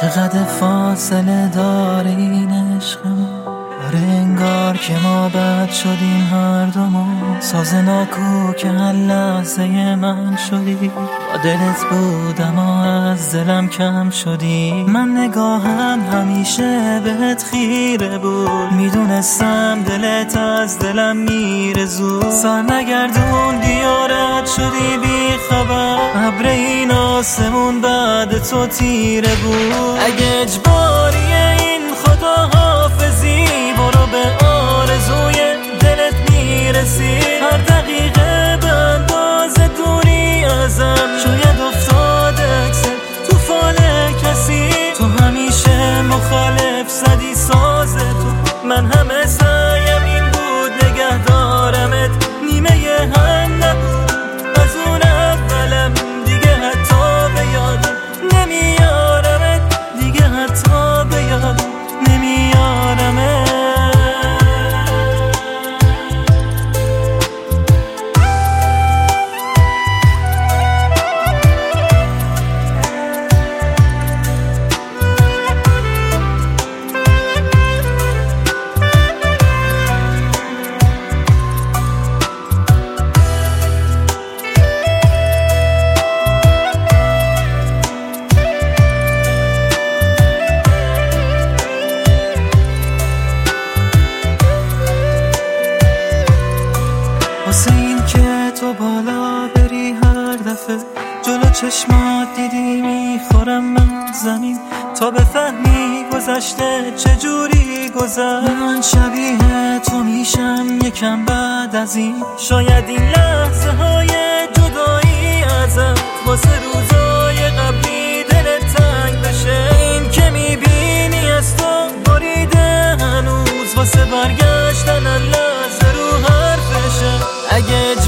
چقدر فاصله داره این عشقمون، آره انگار که ما بد شدیم هر دومون. ساز ناکو که هر لحظه من شدی، با دلت بودم و از دلم کم شدی. من نگاهم همیشه بهت خیره بود، میدونستم دلت از دلم میره زود. سر نگردون دیارت شدی بی خبر، ابر این آسمون بعد تو تیره بود. اگه اجباریه این خدا حافظی، برو به آرزوی دلت میرسی. هر دقیقه به اندازه دوری ازم، شاید افتاده عکست تو فال کسی. تو همیشه مخالف زدی ساز تو، من همه سعیم این بود نگه دارمت. نیمه هم نبود از اون اولم، دیگه حتی به یادم نمیارمت، دیگه حتی به یادم نمیارمت. واسه این که تو بالا بری هر دفعه، جلو چشمات دیدی میخورم من زمین. تا بفهمی گذشته چجوری گذشت، من شبیه تو میشم یکم بعد از این. شاید این لحظه های جدایی ازم واسه روزای قبلی دلت تنگ بشه. این که میبینی از تو بریده هنوز، واسه برگشتن لحظه رو حرفشه. اگه